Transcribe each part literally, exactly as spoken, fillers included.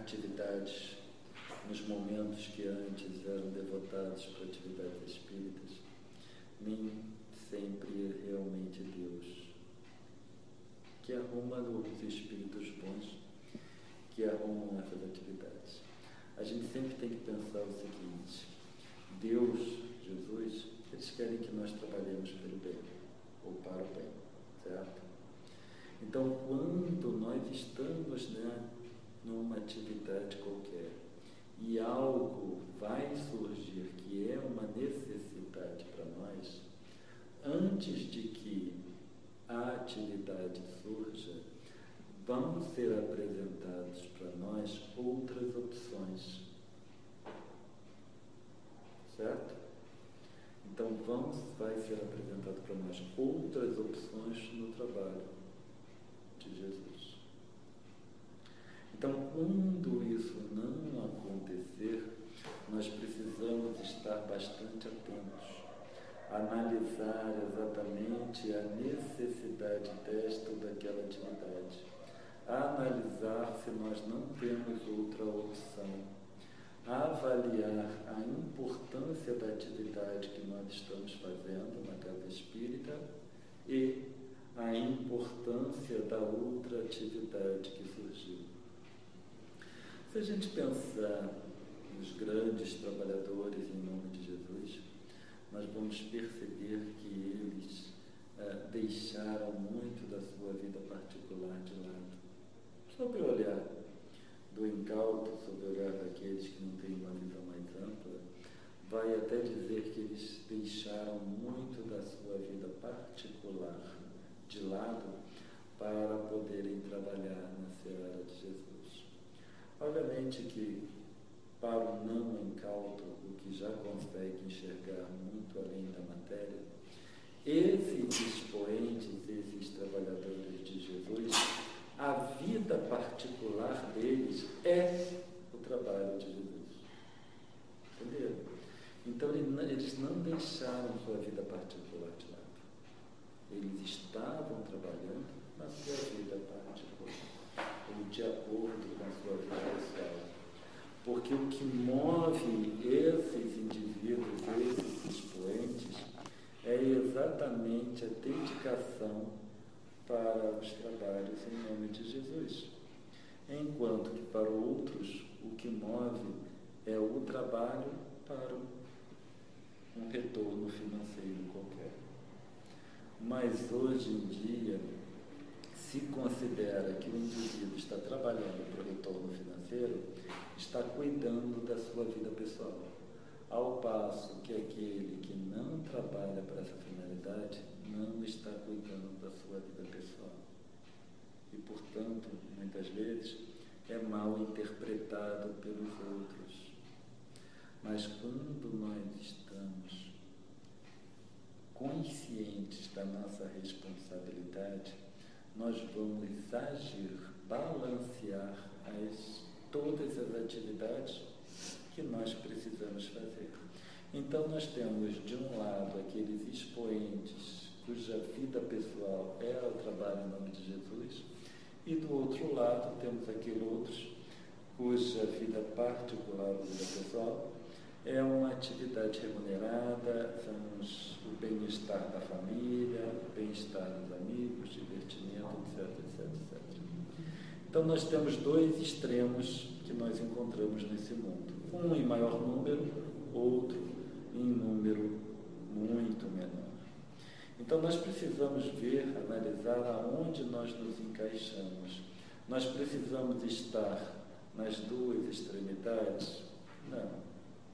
atividades nos momentos que antes eram devotados para atividades espíritas, nem sempre é realmente Deus que arruma os espíritos bons que arrumam essas atividades. A gente sempre tem que pensar o seguinte: Deus, Jesus, eles querem que nós trabalhemos pelo bem, ou para o bem, certo? Então, quando nós estamos, né, numa atividade qualquer, e algo vai surgir que é uma necessidade para nós, antes de que a atividade surja, vão ser apresentados para nós outras opções, certo? Então, vamos, vai ser apresentado para nós outras opções no trabalho de Jesus. Então, quando isso não acontecer, nós precisamos estar bastante atentos, analisar exatamente a necessidade desta ou daquela atividade, analisar se nós não temos outra opção, avaliar a importância da atividade que nós estamos fazendo na casa espírita e a importância da outra atividade que surgiu. Se a gente pensar nos grandes trabalhadores em nome de Jesus, nós vamos perceber que eles eh, deixaram muito da sua vida particular de lado. Sob o olhar do incauto, sob o olhar daqueles que não têm uma visão mais ampla, vai até dizer que eles deixaram muito da sua vida particular de lado para poderem trabalhar na seara de Jesus. Obviamente que para o não incauto, o que já consegue enxergar muito além da matéria, esses expoentes, esses trabalhadores de Jesus, a vida particular deles é o trabalho de Jesus. Entendeu? Então, eles não deixaram sua vida particular de lado. Eles estavam trabalhando na sua vida particular, ou de acordo com a sua vida pessoal. Porque o que move esses indivíduos, esses expoentes, é exatamente a dedicação para os trabalhos em nome de Jesus. Enquanto que para outros, o que move é o trabalho para um retorno financeiro qualquer. Mas hoje em dia, se considera que o indivíduo está trabalhando para o retorno financeiro, está cuidando da sua vida pessoal. Ao passo que aquele que não trabalha para essa finalidade não está cuidando da sua vida pessoal. E, portanto, muitas vezes é mal interpretado pelos outros. Mas quando nós estamos conscientes da nossa responsabilidade, nós vamos agir, balancear as, todas as atividades que nós precisamos fazer. Então, nós temos, de um lado, aqueles expoentes cuja vida pessoal é o trabalho em nome de Jesus, e do outro lado, temos aqueles outros cuja vida particular ou vida pessoal é uma atividade remunerada, são os, o bem-estar da família, o bem-estar dos amigos, divertimento, etc, etc, etcétera. Então, nós temos dois extremos que nós encontramos nesse mundo. Um em maior número, outro em número muito menor. Então, nós precisamos ver, analisar aonde nós nos encaixamos. Nós precisamos estar nas duas extremidades? Não.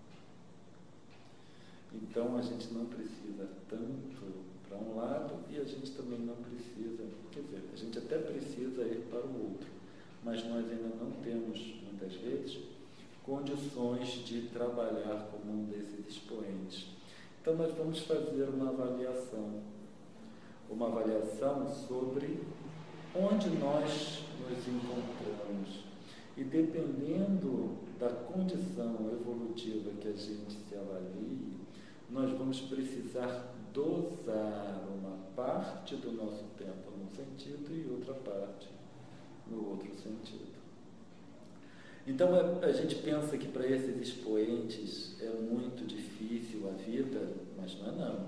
Então, a gente não precisa tanto para um lado e a gente também não precisa, quer dizer, a gente até precisa ir para o outro, mas nós ainda não temos, muitas vezes, condições de trabalhar como um desses expoentes. Então, nós vamos fazer uma avaliação, uma avaliação sobre onde nós nos encontramos. E dependendo da condição evolutiva que a gente se avalie, nós vamos precisar dosar uma parte do nosso tempo num sentido e outra parte no outro sentido. Então a, a gente pensa que para esses expoentes é muito difícil a vida, mas não é não.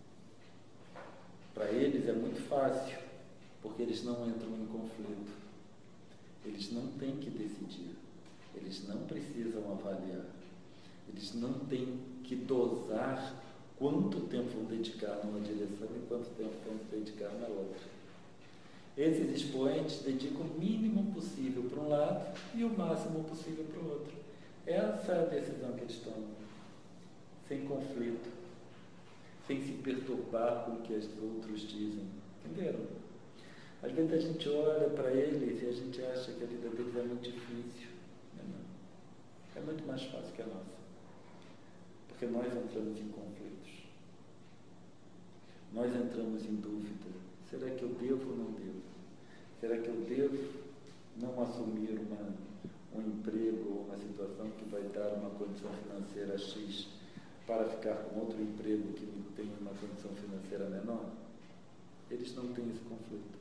Para eles é muito fácil, porque eles não entram em conflito. Eles não têm que decidir, eles não precisam avaliar, eles não têm que dosar quanto tempo vão dedicar numa direção e quanto tempo vão dedicar na outra. Esses expoentes dedicam o mínimo possível para um lado e o máximo possível para o outro. Essa é a decisão que eles tomam, sem conflito, sem se perturbar com o que os outros dizem. Entenderam? Às vezes a gente olha para eles e a gente acha que a vida deles é muito difícil. Não é, não. É muito mais fácil que a nossa. Porque nós entramos em conflitos. Nós entramos em dúvida. Será que eu devo ou não devo? Será que eu devo não assumir uma, um emprego ou uma situação que vai dar uma condição financeira X para ficar com outro emprego que me tem uma condição financeira menor? Eles não têm esse conflito.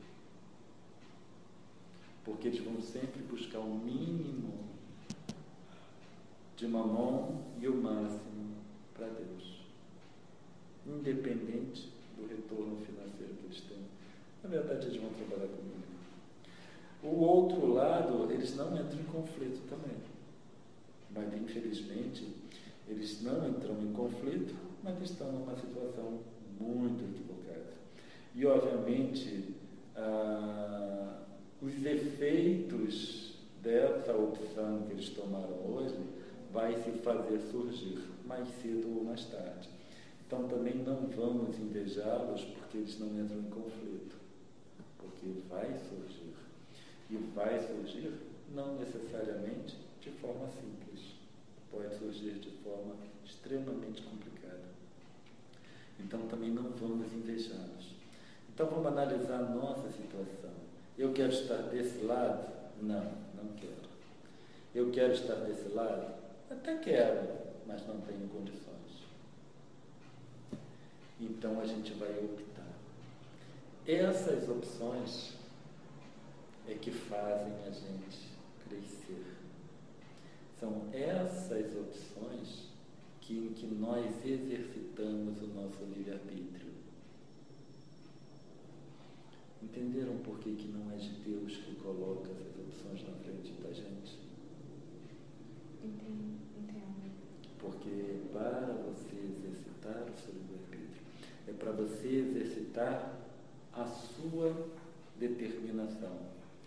Porque eles vão sempre buscar o mínimo de mamon e o máximo para Deus, independente do retorno financeiro que eles têm. Na verdade, eles vão trabalhar comigo. O outro lado, eles não entram em conflito também. Mas, infelizmente, eles não entram em conflito, mas estão numa situação muito equivocada. E, obviamente, ah, os efeitos dessa opção que eles tomaram hoje vai se fazer surgir mais cedo ou mais tarde. Então, também não vamos invejá-los porque eles não entram em conflito, porque vai surgir. E vai surgir não necessariamente de forma simples, pode surgir de forma extremamente complicada. Então, também não vamos invejá-los. Então, vamos analisar a nossa situação. Eu quero estar desse lado? Não, não quero. Eu quero estar desse lado? Até quero, mas não tenho condições. Então a gente vai optar. Essas opções é que fazem a gente crescer. São essas opções que, em que nós exercitamos o nosso livre-arbítrio. Entenderam por que, que não é de Deus que coloca essas opções na frente da gente? Entendo, entendo. Porque para você exercitar o seu livre-arbítrio, é para você exercitar a sua determinação.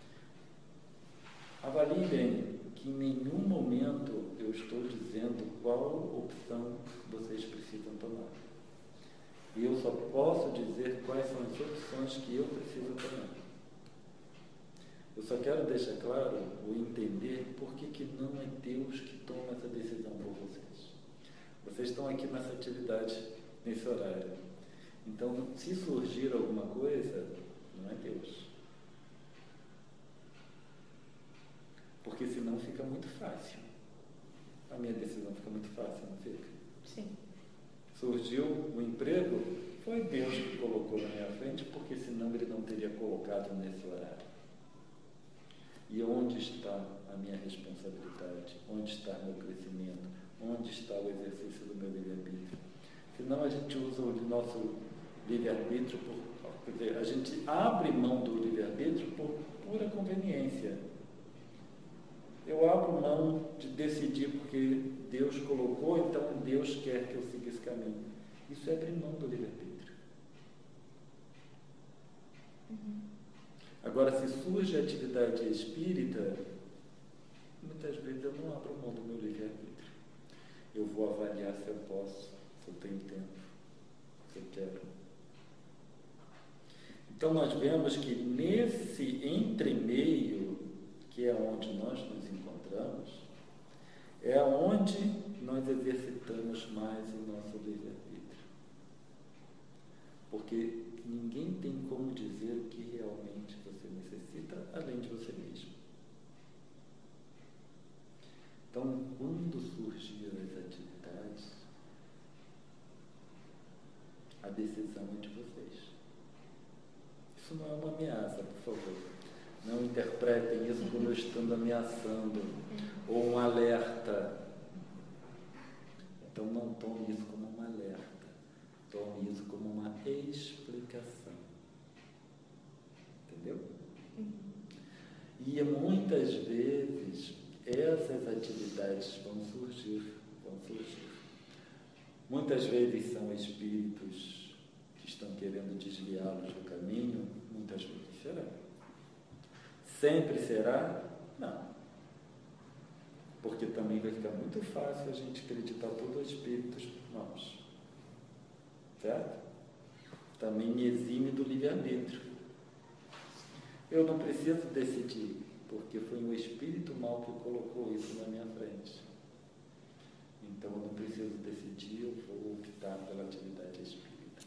Avalie bem que em nenhum momento eu estou dizendo qual opção vocês precisam tomar. E eu só posso dizer quais são as opções que eu preciso tomar. Eu só quero deixar claro ou entender por que, que não é Deus que toma essa decisão por vocês. Vocês estão aqui nessa atividade, nesse horário. Então, se surgir alguma coisa, não é Deus. Porque senão fica muito fácil. A minha decisão fica muito fácil, não fica? Sim. Surgiu o emprego, foi Deus que colocou na minha frente, porque senão Ele não teria colocado nesse horário. E onde está a minha responsabilidade? Onde está meu crescimento? Onde está o exercício do meu livre-arbítrio? Senão a gente usa o nosso livre-arbítrio, por, quer dizer, a gente abre mão do livre-arbítrio por pura conveniência. Eu abro mão de decidir porque Deus colocou, então Deus quer que eu siga esse caminho. Isso é abrir mão do livre-arbítrio. Uhum. Agora, se surge a atividade espírita, muitas vezes eu não abro mão do meu livre-arbítrio. Eu vou avaliar se eu posso, se eu tenho tempo, se eu quero. Então, nós vemos que nesse entremeio, que é onde nós nos encontramos, é onde nós exercitamos mais o nosso livre-arbítrio. Porque ninguém tem como dizer o que realmente você necessita, além de você mesmo. Então, quando surgir as atividades, a decisão é de vocês. Isso não é uma ameaça, por favor. Não interpretem isso como eu estando ameaçando ou um alerta. Então não tome isso como um alerta, tome isso como uma explicação. Entendeu? E muitas vezes essas atividades vão surgir, vão surgir. Muitas vezes são espíritos que estão querendo desviá-los do caminho, muitas vezes será. Sempre será? Não. Porque também vai ficar muito fácil a gente acreditar tudo a espíritos maus. Certo? Também me exime do livre-arbítrio. Eu não preciso decidir, porque foi um espírito mau que colocou isso na minha frente. Então eu não preciso decidir, eu vou optar pela atividade espírita.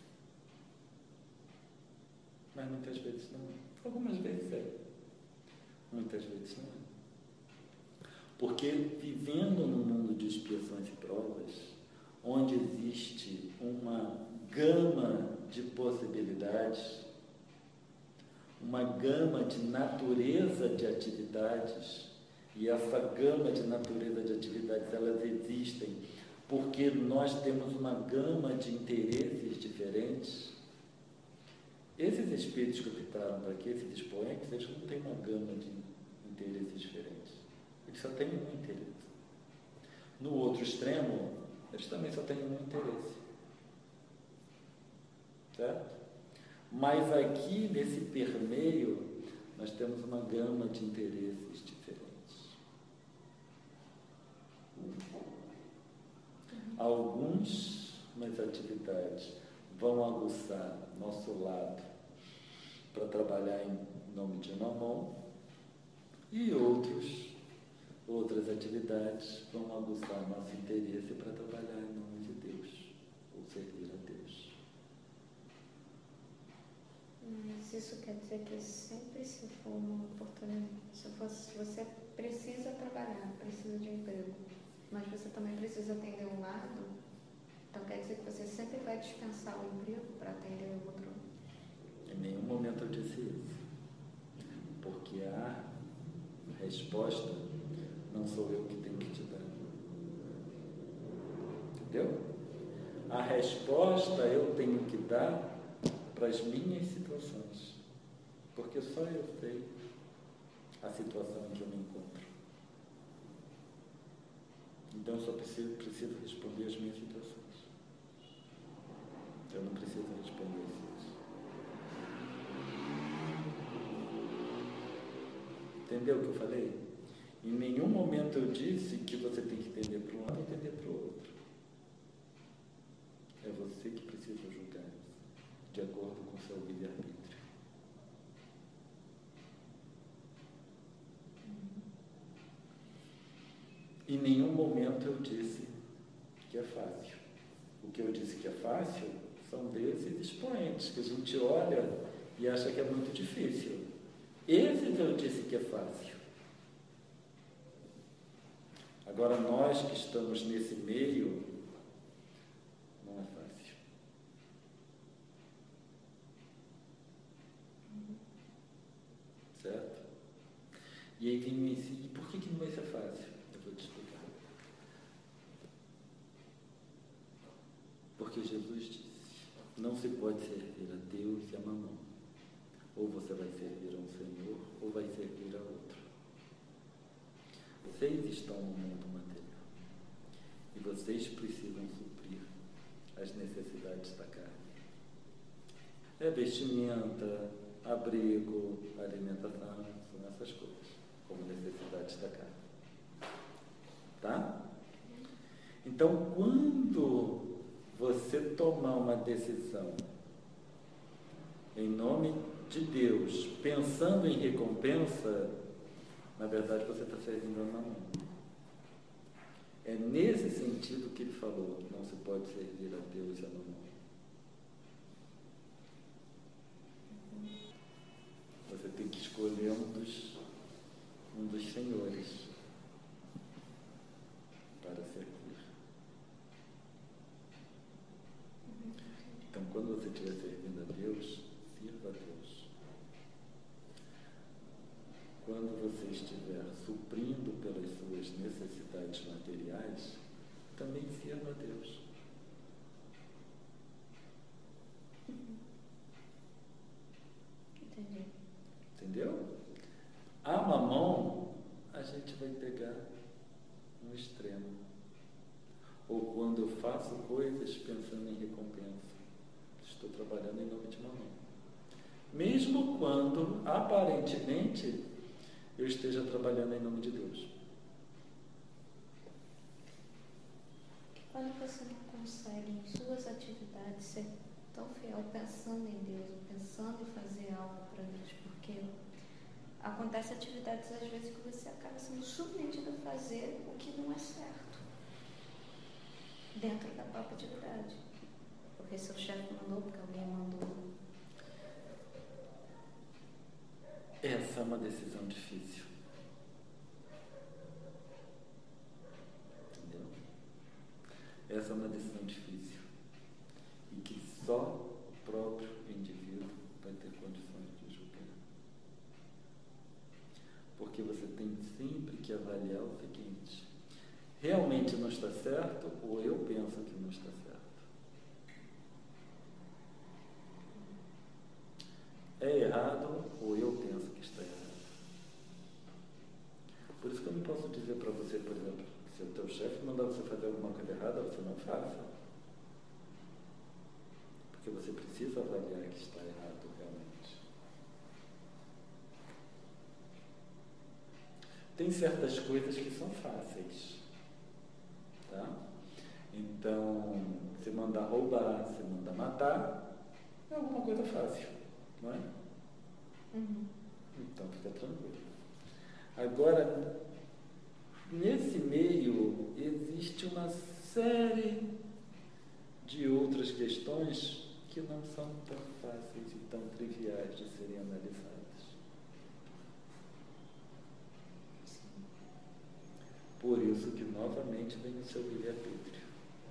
Mas muitas vezes não é. Algumas vezes é. Muitas vezes não é. Porque vivendo num mundo de expiações e provas, onde existe uma gama de possibilidades, uma gama de natureza de atividades, e essa gama de natureza de atividades, elas existem porque nós temos uma gama de interesses diferentes. Esses espíritos que optaram para aqui, esses expoentes, eles não têm uma gama de interesses diferentes. Eles só têm um interesse. No outro extremo, eles também só têm um interesse. Certo? Mas aqui, nesse permeio, nós temos uma gama de interesses diferentes. Alguns, nas atividades, vão aguçar nosso lado para trabalhar em nome de Namon, e outros, outras atividades vão aguçar nosso interesse para trabalhar em nome de Deus, ou servir a Deus. Mas isso quer dizer que sempre se for uma oportunidade, se, for, se você precisa trabalhar, precisa de emprego, mas você também precisa atender um lado, então quer dizer que você sempre vai dispensar o emprego para atender o outro? Em nenhum momento eu disse isso, porque a resposta não sou eu que tenho que te dar. Entendeu? A resposta eu tenho que dar para as minhas situações, porque só eu sei a situação em que eu me encontro. Então eu só preciso, preciso responder as minhas situações. Eu não preciso responder isso. Entendeu o que eu falei? Em nenhum momento eu disse que você tem que entender para um lado e entender para o outro. É você que precisa julgar isso, de acordo com o seu livre-arbítrio. Em nenhum momento eu disse que é fácil. O que eu disse que é fácil são desses expoentes que a gente olha e acha que é muito difícil. Esses eu disse que é fácil. Agora, nós que estamos nesse meio, não é fácil. Certo? E aí vem me ensinar, e por que, que não vai ser fácil? Eu vou te explicar. Porque Jesus disse, não se pode servir a Deus e a Mamão. Ou você vai servir a um Senhor, ou vai servir a outro. Vocês estão no mundo material. E vocês precisam suprir as necessidades da carne. É vestimenta, abrigo, alimentação, são essas coisas, como necessidades da carne. Tá? Então, quando você tomar uma decisão em nome de Deus, pensando em recompensa, na verdade você está servindo a Mamão. É nesse sentido que ele falou, não se pode servir a Deus e a Mamão. Você tem que escolher um dos, um dos senhores para servir. Então, quando você estiver servindo a Deus, sirva a Deus. estiver suprindo pelas suas necessidades materiais, também sirva a Deus. Entendi. Entendeu? A mamão, a gente vai pegar no extremo. Ou quando eu faço coisas pensando em recompensa. Estou trabalhando em nome de mamão. Mesmo quando, aparentemente, eu esteja trabalhando em nome de Deus. Quando você não consegue em suas atividades ser tão fiel pensando em Deus, pensando em fazer algo para Deus, porque acontece atividades às vezes que você acaba sendo submetido a fazer o que não é certo dentro da própria atividade, porque seu chefe mandou, porque alguém mandou. Essa é uma decisão difícil. Entendeu? Essa é uma decisão difícil e que só o próprio indivíduo vai ter condições de julgar. Porque você tem sempre que avaliar o seguinte: realmente não está certo ou eu penso que não está certo? É errado ou eu penso que está errado? Por isso que eu não posso dizer para você, por exemplo, se o teu chefe mandar você fazer alguma coisa errada, você não faça. Porque você precisa avaliar que está errado realmente. Tem certas coisas que são fáceis. Tá? Então, se mandar roubar, se mandar matar, é alguma coisa fácil, não é? Uhum. Então, fica tranquilo. Agora, nesse meio, existe uma série de outras questões que não são tão fáceis e tão triviais de serem analisadas. Por isso que, novamente, vem o seu livre-arbítrio.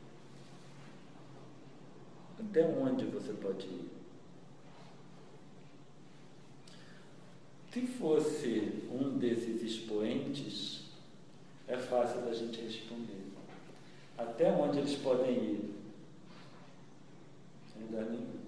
Até onde você pode ir? Se fosse um desses expoentes, é fácil da gente responder. Até onde eles podem ir? Sem lugar nenhum.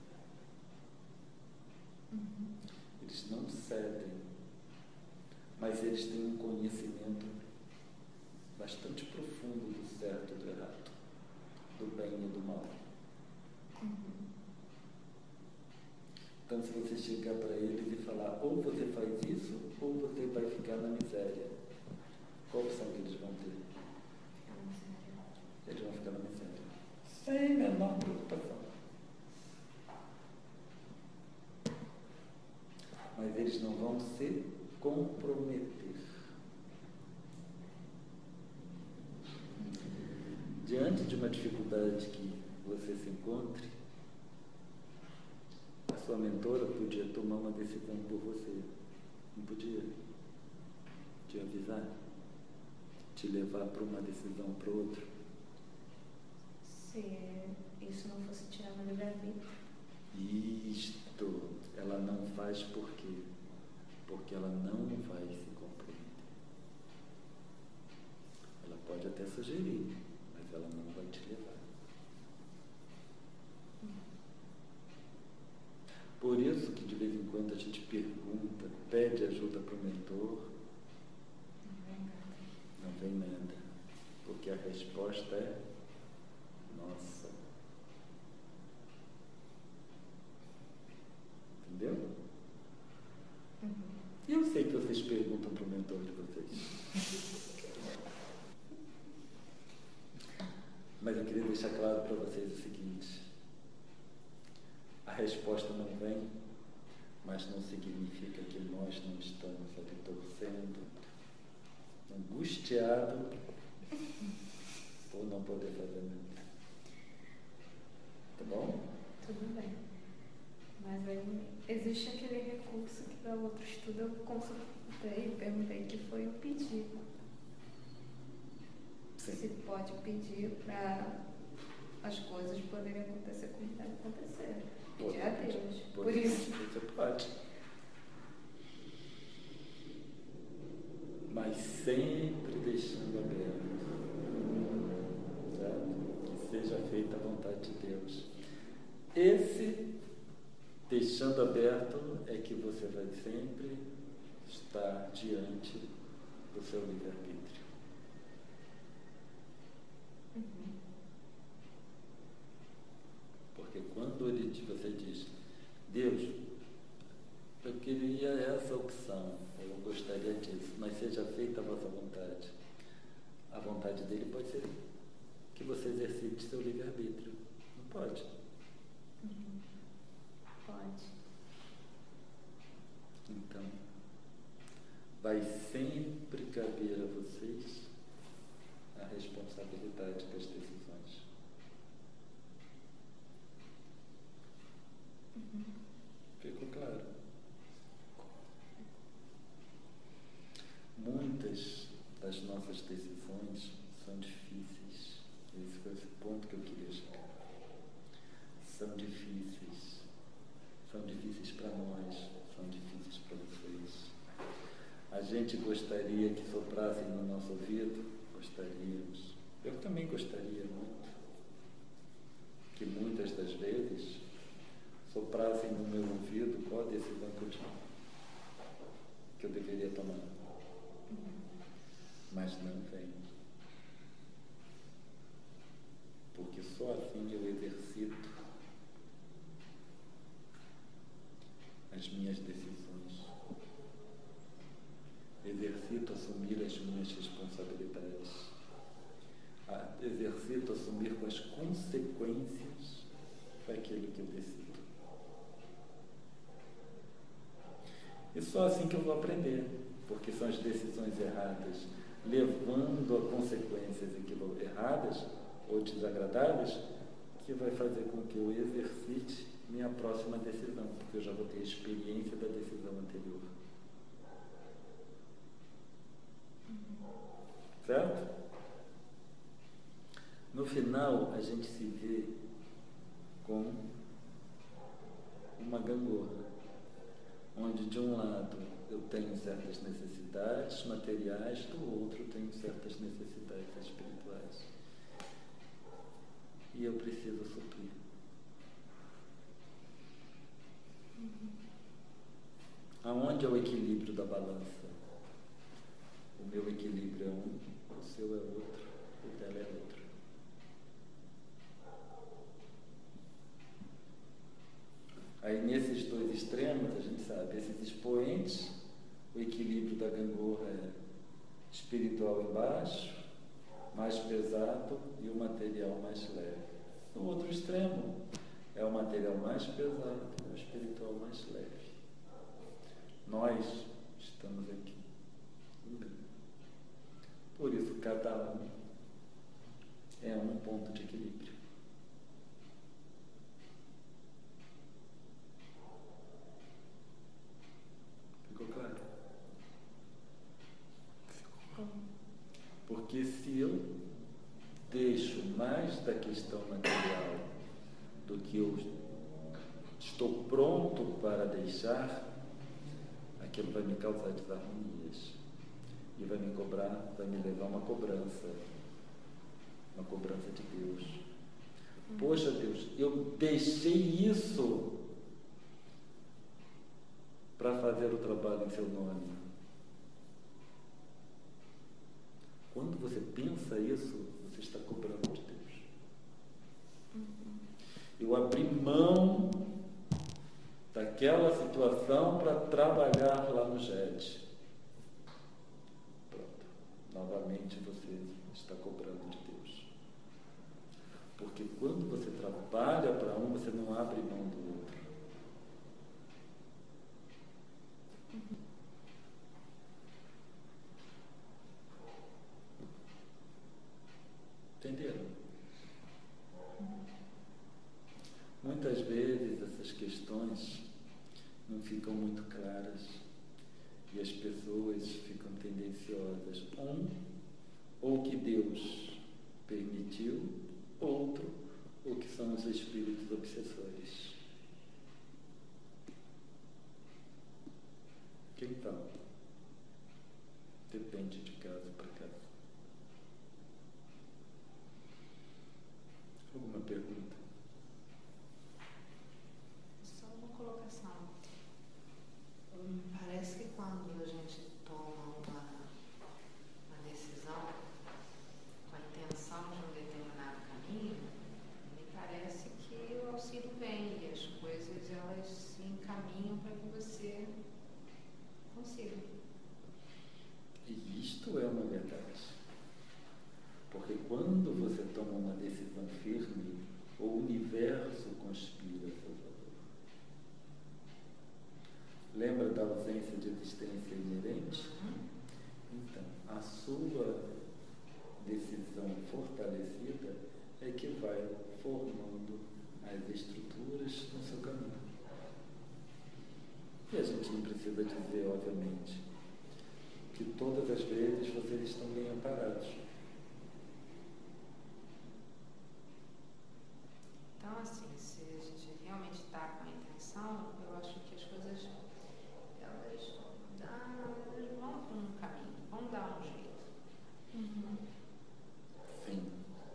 Uhum. Eles não cedem, mas eles têm um conhecimento bastante profundo do certo e do errado, do bem e do mal. Uhum. Então, se você chegar para eles e falar, ou você faz isso, ou você vai ficar na miséria, qual opção que eles vão ter? Eles vão ficar na miséria. Sem a menor preocupação. Mas eles não vão se comprometer. Diante de uma dificuldade que você se encontre, a sua mentora podia tomar uma decisão por você. Não podia? Te avisar? Te levar para uma decisão para outra? Se isso não fosse tirar uma livre-arbítrio. Isto, ela não faz por quê? Porque ela não vai se compreender. Ela pode até sugerir, mas ela não vai te levar. Por isso que de vez em quando a gente pergunta, pede ajuda para o mentor, não vem nada, porque a resposta é nossa. Entendeu? Uhum. E eu sei que vocês perguntam para o mentor de vocês. Mas eu queria deixar claro para vocês o seguinte: a resposta não vem, mas não significa que nós não estamos ali torcendo, angustiado por não poder fazer nada. Tá bom? Tudo bem. Mas aí existe aquele recurso que para outro estudo eu consultei e perguntei, que foi o pedir. Sim. Se pode pedir para as coisas poderem acontecer como devem acontecer. Pedir a Deus. Por isso. Você pode. Esse, deixando aberto, é que você vai sempre estar diante do seu livre-arbítrio. Uhum. Porque quando ele, você diz, Deus, eu queria essa opção, eu gostaria disso, mas seja feita a vossa vontade. A vontade dele pode ser que você exercite seu livre-arbítrio. Não pode? Uhum. Pode. Então, vai sempre caber a vocês a responsabilidade das decisões. Uhum. Ficou claro? Muitas das nossas decisões são difíceis. Esse foi esse ponto que eu queria chegar. São difíceis. São difíceis para nós, são difíceis para vocês. A gente gostaria que soprassem no nosso ouvido, gostaríamos. Eu também gostaria muito que muitas das vezes soprassem no meu ouvido qual a decisão que eu tinha, que eu deveria tomar. Mas não vem. Porque só assim eu exercito as minhas decisões. Exercito assumir as minhas responsabilidades. Exercito assumir com as consequências daquilo que eu decido. E só assim que eu vou aprender, porque são as decisões erradas, levando a consequências erradas ou desagradáveis, que vai fazer com que eu exercite minha próxima decisão, porque eu já vou ter a experiência da decisão anterior. Certo? No final, a gente se vê com uma gangorra, onde de um lado eu tenho certas necessidades materiais, do outro eu tenho certas necessidades espirituais. E eu preciso suprir. Aonde é o equilíbrio da balança? O meu equilíbrio é um, o seu é outro, o dela é outro. Aí nesses dois extremos, a gente sabe, esses expoentes, o equilíbrio da gangorra é espiritual embaixo, mais pesado, e o material mais leve. No outro extremo, é o material mais pesado e o espiritual mais leve. Nós estamos aqui. Por isso, cada um é um ponto de equilíbrio. Ficou claro? Ficou. Porque se eu deixo mais da questão material do que eu estou pronto para deixar, aquilo vai me causar desarmonias e vai me cobrar, vai me levar a uma cobrança, uma cobrança de Deus. Hum. Poxa, Deus, eu deixei isso para fazer o trabalho em seu nome. Quando você pensa isso, você está cobrando de Deus. Uhum. Eu abri mão daquela situação para trabalhar lá no JET. Pronto. Novamente você está cobrando de Deus. Porque quando você trabalha para um, você não abre mão do outro. Entenderam? Muitas vezes essas questões não ficam muito claras e as pessoas ficam tendenciosas. Um, ou que Deus permitiu, outro, ou que são os espíritos obsessores. Então, depende de caso para caso. Alguma pergunta? existência inerente? Então, a sua decisão fortalecida é que vai formando as estruturas no seu caminho. E a gente não precisa dizer, obviamente, que todas as vezes vocês estão bem amparados. Então, assim, se a gente realmente está com a intenção, eu acho que as coisas, elas, ah, elas vão para um caminho, vão dar um jeito. Uhum. Sim.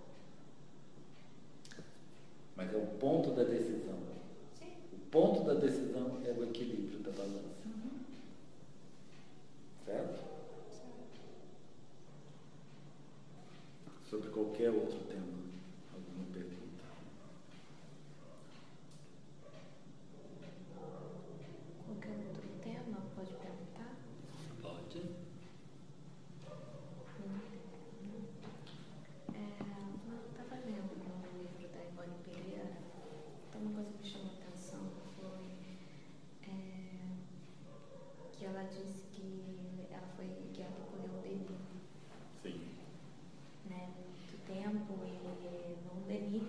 Mas é o ponto da decisão. Sim. O ponto da decisão é o equilíbrio da balança. Uhum. Certo? Certo. Sobre qualquer outro tema. Alguma pergunta? Qualquer outro tema, pode perguntar? Pode. É, eu estava lendo no livro da Ivone Pereira, então uma coisa que me chamou a atenção foi é, que ela disse que ela foi guiada por Leon Denis, Sim. né, muito tempo, e no Denis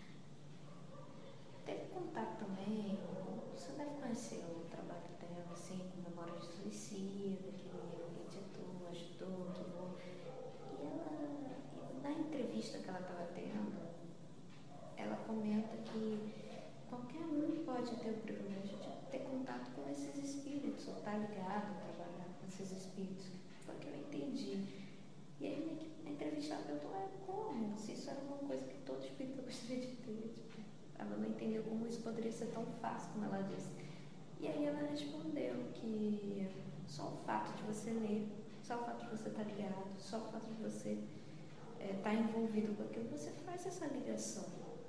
teve contato também, você deve conhecer o trabalho dela, assim, com memória de suicida, que ele editou, ajudou, doou. E ela, na entrevista que ela estava tendo, ela comenta que qualquer um pode ter o privilégio de ter contato com esses espíritos, ou estar ligado, trabalhar com esses espíritos. Foi o que eu entendi. E aí, na entrevista, ela perguntou, é, como? Se isso era uma coisa que todo espírito gostaria de ter. Tipo, ela não entendeu como isso poderia ser tão fácil, como ela disse. E aí ela respondeu que só o fato de você ler, só o fato de você estar ligado, só o fato de você é, estar envolvido com aquilo, você faz essa ligação.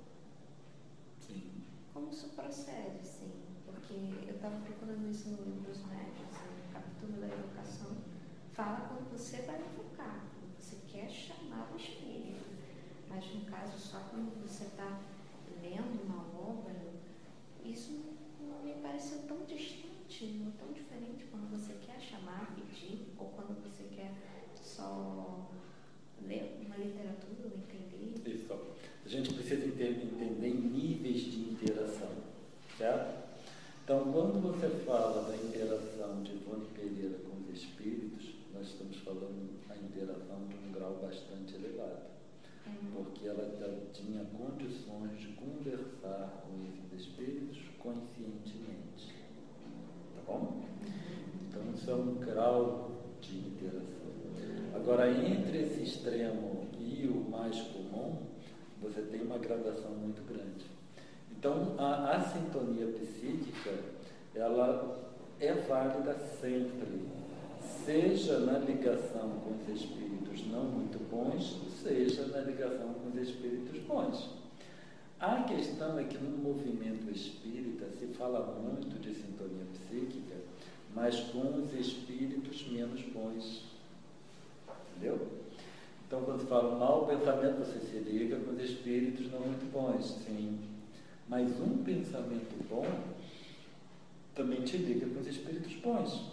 Sim. Como isso procede, sim? Porque eu estava procurando isso no livro dos médiuns, no capítulo da evocação, fala quando você vai evocar, quando você quer chamar o espírito. Mas no caso, só quando você está lendo uma obra, isso não me pareceu tão distante, não tão diferente quando você quer chamar, pedir, ou quando você quer só ler uma literatura ou entender. Isso. A gente precisa entender níveis de interação, certo? Então, quando você fala da interação de Ivone Pereira com os espíritos, nós estamos falando da interação de um grau bastante elevado, porque ela tinha condições de conversar com esses espíritos conscientemente. Tá bom? Então, isso é um grau de interação. Agora, entre esse extremo e o mais comum, você tem uma gradação muito grande. Então, a, a sintonia psíquica, ela é válida sempre, seja na ligação com os espíritos não muito bons, seja na ligação com os espíritos bons. A questão é que no movimento espírita se fala muito de sintonia psíquica, mas com os espíritos menos bons. Entendeu? Então, quando fala mau pensamento, você se liga com os espíritos não muito bons, sim. Mas um pensamento bom também te liga com os espíritos bons.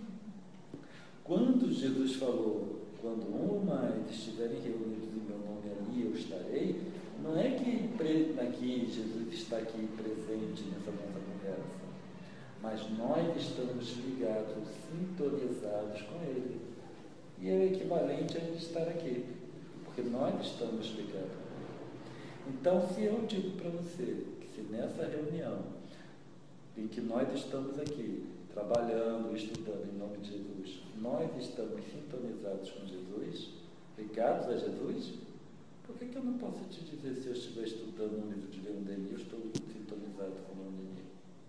Quando Jesus falou, quando um ou mais estiverem reunidos em meu nome, ali eu estarei, não é que aqui Jesus está aqui presente nessa nossa conversa, mas nós estamos ligados, sintonizados com Ele. E é o equivalente a ele estar aqui, porque nós estamos ligados. Então, se eu digo para você que se nessa reunião em que nós estamos aqui, trabalhando, estudando em nome de Jesus, nós estamos sintonizados com Jesus, ligados a Jesus, por que, que eu não posso te dizer, se eu estiver estudando um livro de Leon Denis, eu estou sintonizado com Leon Denis?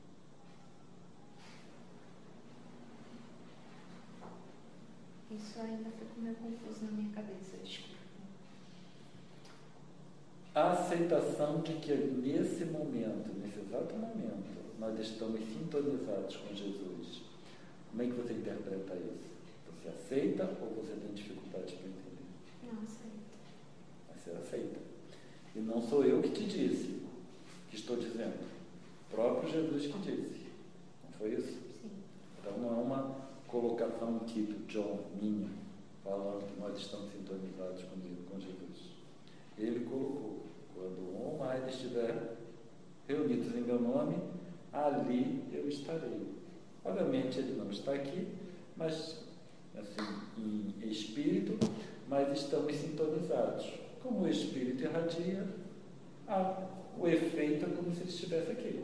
Isso ainda ficou meio confuso na minha cabeça, desculpa. A aceitação de que nesse momento, nesse exato momento, nós estamos sintonizados com Jesus. Como é que você interpreta isso? Você aceita ou você tem dificuldade para entender? Não, aceito. Você aceita. E não sou eu que te disse, que estou dizendo. O próprio Jesus que disse. Não foi isso? Sim. Então não é uma colocação um tipo John Minha, falando que nós estamos sintonizados com, com Jesus. Ele colocou, quando um ou mais estiver reunidos em meu nome, ali eu estarei. Obviamente ele não está aqui, mas assim, em espírito, mas estamos sintonizados. Como o espírito irradia, ah, o efeito é como se ele estivesse aqui.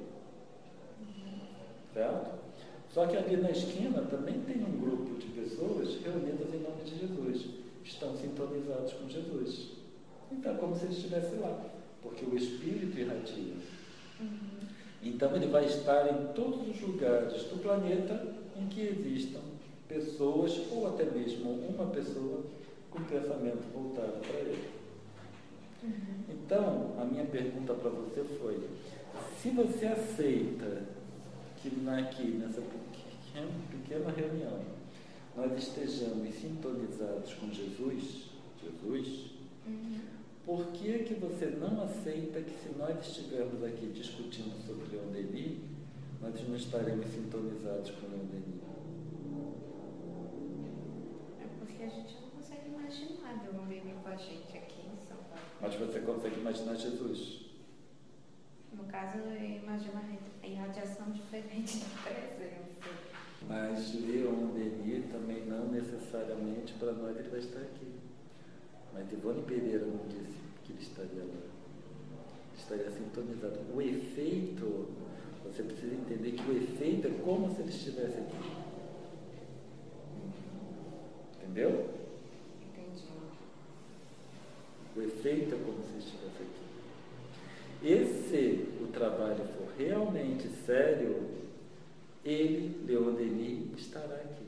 Certo? Só que ali na esquina também tem um grupo de pessoas reunidas em nome de Jesus, estão sintonizados com Jesus. Então é como se ele estivesse lá, porque o espírito irradia. Uhum. Então ele vai estar em todos os lugares do planeta em que existam pessoas, ou até mesmo uma pessoa, com pensamento voltado para ele. Uhum. Então, a minha pergunta para você foi, se você aceita que aqui, nessa pequena reunião, nós estejamos sintonizados com Jesus, Jesus, uhum. Por que que você não aceita que se nós estivermos aqui discutindo sobre Leon Denis, nós não estaremos sintonizados com Leon Denis? É porque a gente não consegue imaginar Leon Denis com a gente aqui em São Paulo. Mas você consegue imaginar Jesus? No caso, eu imagino a irradiação diferente da presença. Mas Leon Denis também não necessariamente para nós ele vai estar aqui. Mas Ivone Pereira não disse que ele estaria lá. Ele estaria sintonizado. O efeito, você precisa entender que o efeito é como se ele estivesse aqui. Entendeu? Entendi. O efeito é como se ele estivesse aqui. E se o trabalho for realmente sério, ele, Leon Denis, estará aqui.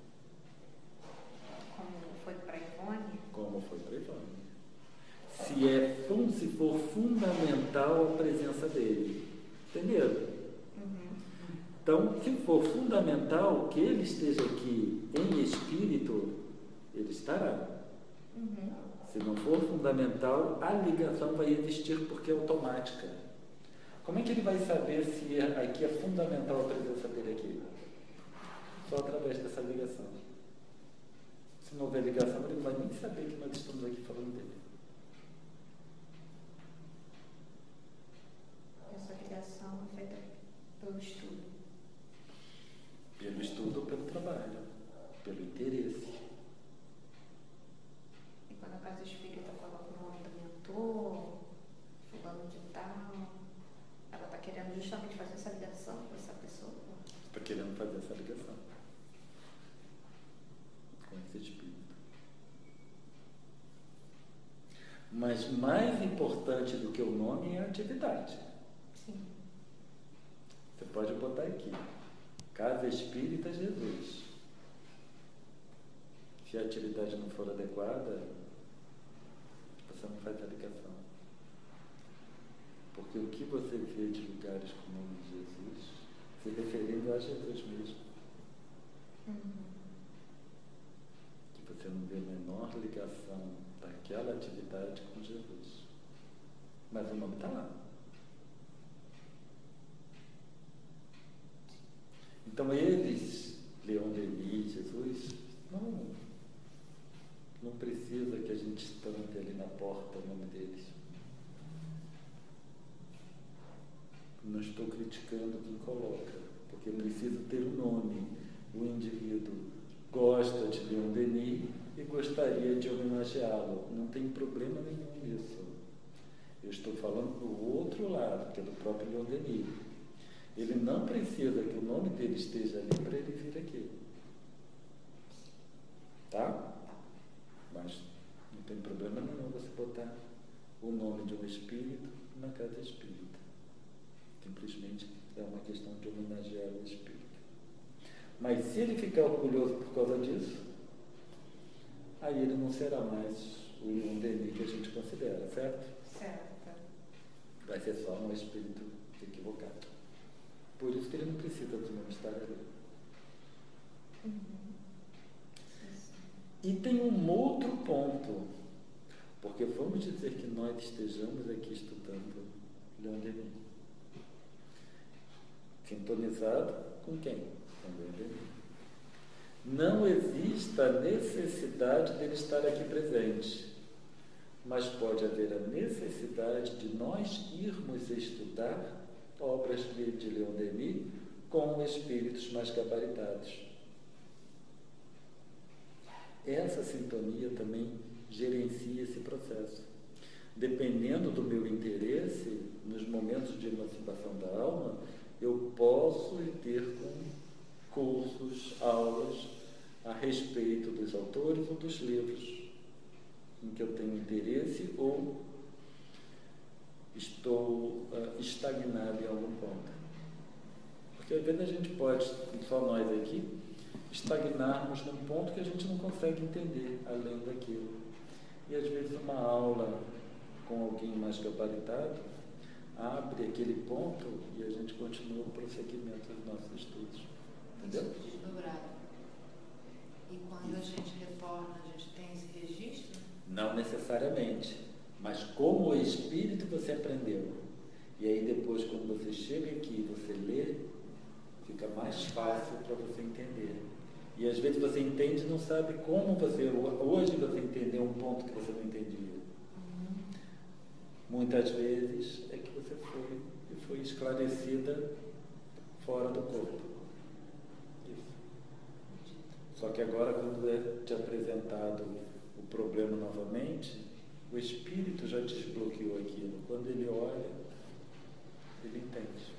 Como foi para Ivone? Como foi para Ivone. Se, é, se for fundamental a presença dele. Entenderam? Uhum. Então, se for fundamental que ele esteja aqui em espírito, ele estará. Uhum. Se não for fundamental, a ligação vai existir porque é automática. Como é que ele vai saber se aqui é fundamental a presença dele aqui? Só através dessa ligação. Se não houver ligação, ele não vai nem saber que nós estamos aqui falando dele. Essa ligação é feita pelo estudo. Pelo estudo ou pelo trabalho, pelo interesse. E quando a casa espírita coloca o nome do mentor, fulano de tal, ela está querendo justamente fazer essa ligação com essa pessoa? Está querendo fazer essa ligação com esse espírito. Mas mais importante do que o nome é a atividade. Sim. Você pode botar aqui, Casa Espírita Jesus. Se a atividade não for adequada, você não faz a ligação. Porque o que você vê de lugares com o nome de Jesus, se referindo a Jesus mesmo. Uhum. Que você não vê a menor ligação daquela atividade com Jesus. Mas o nome está lá. Então eles, Leon Denis, Jesus, não, não precisa que a gente estampe ali na porta o nome deles. Não estou criticando quem coloca, porque precisa ter um nome. O indivíduo gosta de Leon Denis e gostaria de homenageá-lo. Não tem problema nenhum nisso. Eu estou falando do outro lado, que é do próprio Leon Denis. Ele não precisa que o nome dele esteja ali para ele vir aqui. Tá? Mas não tem problema nenhum você botar o nome de um espírito na casa espírita. Simplesmente é uma questão de homenagear o espírito. Mas se ele ficar orgulhoso por causa disso, aí ele não será mais o Leon Denis que a gente considera, certo? Certo. Vai ser só um espírito equivocado. Por isso que ele não precisa do nome estar ali. Uhum. E tem um outro ponto, porque vamos dizer que nós estejamos aqui estudando Leon Denis. Sintonizado com quem? Com Leon Denis. não exista a necessidade dele estar aqui presente, mas pode haver a necessidade de nós irmos estudar obras de Leon Denis com espíritos mais gabaritados. Essa sintonia também gerencia esse processo. Dependendo do meu interesse, nos momentos de emancipação da alma, eu posso ter com cursos, aulas a respeito dos autores ou dos livros em que eu tenho interesse ou estou uh, estagnado em algum ponto. Porque às vezes a gente pode, só nós aqui, estagnarmos num ponto que a gente não consegue entender além daquilo. E às vezes uma aula com alguém mais gabaritado abre aquele ponto e a gente continua o prosseguimento dos nossos estudos. Entendeu? Desdobrado. E quando Isso. a gente retorna, a gente tem esse registro? Não necessariamente, mas como o espírito você aprendeu. E aí depois, quando você chega aqui e você lê, fica mais fácil para você entender. E às vezes você entende e não sabe como você... Hoje você entendeu um ponto que você não entendia. Uhum. Muitas vezes é que você foi, foi esclarecida fora do corpo. Isso. Só que agora, quando é te apresentado o problema novamente, o espírito já desbloqueou aquilo. Quando ele olha, ele entende.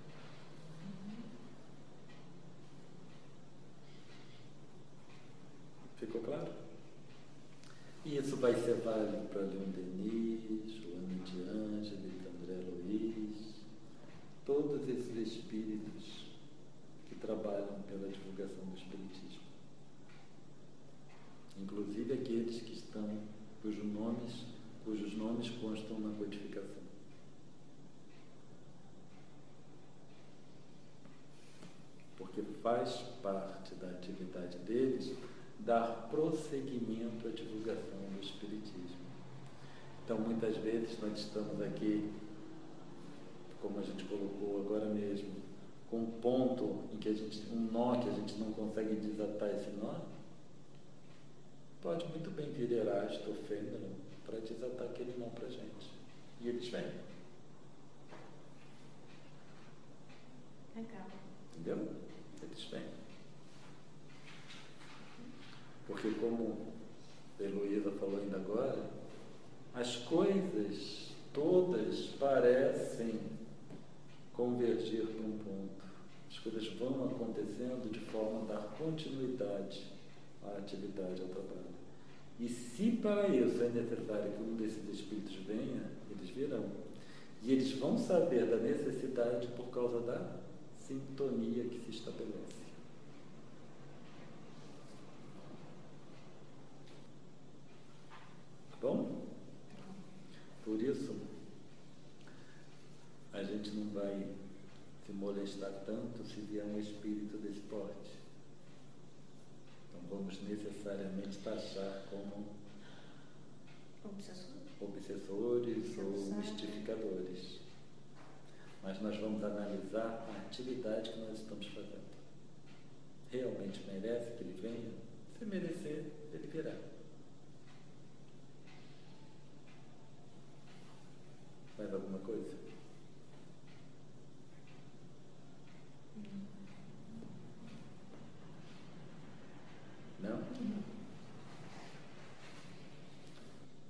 Ficou claro? E isso vai ser válido para Leon Denis, Joana de Ângeles, André Luiz, todos esses espíritos que trabalham pela divulgação do Espiritismo. Inclusive aqueles que estão, cujos nomes, cujos nomes constam na codificação. Porque faz parte da atividade deles dar prosseguimento à divulgação do Espiritismo. Então, muitas vezes, nós estamos aqui, como a gente colocou agora mesmo, com um ponto em que a gente, um nó que a gente não consegue desatar esse nó, pode muito bem vir Erasto ou Fêmea para desatar aquele nó para a gente. E eles vêm. Legal. Entendeu? Eles vêm. Porque, como a Heloísa falou ainda agora, as coisas todas parecem convergir para um ponto. As coisas vão acontecendo de forma a dar continuidade à atividade, ao trabalho. E se para isso é necessário que um desses espíritos venha, eles virão. E eles vão saber da necessidade por causa da sintonia que se estabelece. Bom? Por isso, a gente não vai se molestar tanto se vier um espírito desse porte. Não vamos necessariamente taxar como Obsessor. obsessores ou mistificadores. Mas nós vamos analisar a atividade que nós estamos fazendo. Realmente merece que ele venha? Se merecer, ele virá.